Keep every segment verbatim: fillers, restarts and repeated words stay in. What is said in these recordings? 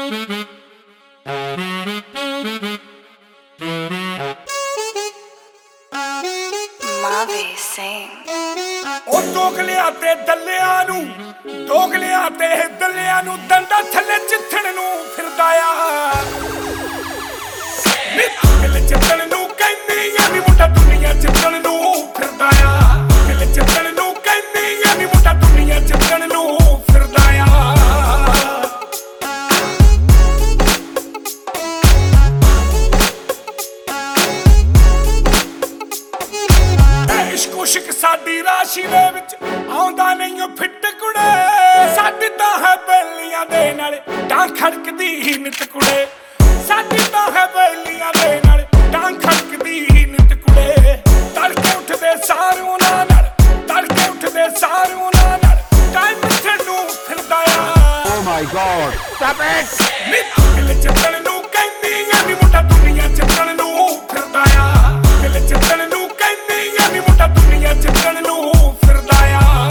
ਉਹ ਦੋਗਲਿਆਂ ਤੇ ਦੱਲਿਆਂ ਨੂੰ ਦੋਗਲਿਆਂ ਤੇ ਦੱਲਿਆਂ ਨੂੰ ਦੰਦਾਂ ਥੱਲੇ ਚਿੱਥਣ ਨੂੰ ਫਿਰਦਾ ਆ ਨੀ ਅਕਲ ਚੱਲਣ ਨੂੰ ਕਹਿੰਦੀ ਆ ਨੀ ਮੁੰਡਾ ਦੁਨੀਆ ਚੱਲਣ ਨੂੰ ਫਿਰਦਾ ਆ ਅਕਲ ਚੱਲਣ ਨੂੰ ਕਹਿੰਦੀ ਆ ਨੀ ਮੁੰਡਾ ਦੁਨੀਆ ਚੱਲਣ ਨੂੰ ਫਿਰਦਾ ਆ ਇਸ਼ਕ ਸਾਡੀ ਰਾਸ਼ੀ ਦੇ ਵਿੱਚ ਆਉਂਦਾ ਨਹੀਂ ਉਹ ਫਿੱਟ ਕੁੜੇ ਸਾਡੀ ਤਾਂ ਹੈ ਬੇਲੀਆਂ ਦੇ ਨਾਲ ਡਾਂ ਖੜਕਦੀ ਨਿਤ ਕੁੜੇ ਸਾਡੀ ਤਾਂ ਹੈ ਬੇਲੀਆਂ ਦੇ ਨਾਲ ਡਾਂ ਖੜਕਦੀ ਨਿਤ ਕੁੜੇ ਤੜਕੇ ਉੱਠਦੇ ਸਾਰ ਉਹਨਾਂ ਨਾਲ ਤੜਕੇ ਉੱਠਦੇ ਸਾਰ ਉਹਨਾਂ ਨਾਲ ਟਾਈਮ ਨੂੰ ਫਿਰਦਾ ਆ oh my god stop it ਨੀ ਅਕਲ ਚੱਲਣ ਨੂੰ ਕਹਿੰਦੀ ਆ ਨੀ ਮੁੰਡਾ ਦੁਨੀਆ ਚੱਲਣ ਨੂੰ ਫਿਰਦਾ ਆ ਅਕਲ ਚੱਲਣ ਨੂੰ ਕਹਿੰਦੀ ਆ ਨੀ ਮੁੰਡਾ ਦੁਨੀਆ ਚੱਲਣ ਨੂੰ ਫਿਰਦਾ ਆ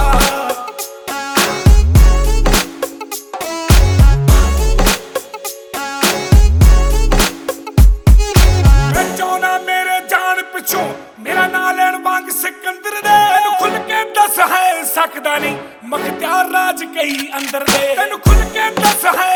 ਮੈਂ ਚਾਹੁੰਦਾ ਮੇਰੇ ਜਾਨ ਪਿੱਛੋਂ ਮੇਰਾ ਨਾਂ ਲੈਣ ਵਾਂਗ ਸਿਕੰਦਰ ਦੇ ਤੈਨੂੰ ਖੁੱਲ ਕੇ ਦੱਸ ਹੈ ਸਕਦਾ ਨਹੀਂ ਮਖਤਿਆਰ ਰਾਜ ਕਈ ਅੰਦਰ ਦੇ ਤੈਨੂੰ ਖੁੱਲ ਕੇ ਦੱਸ ਹੈ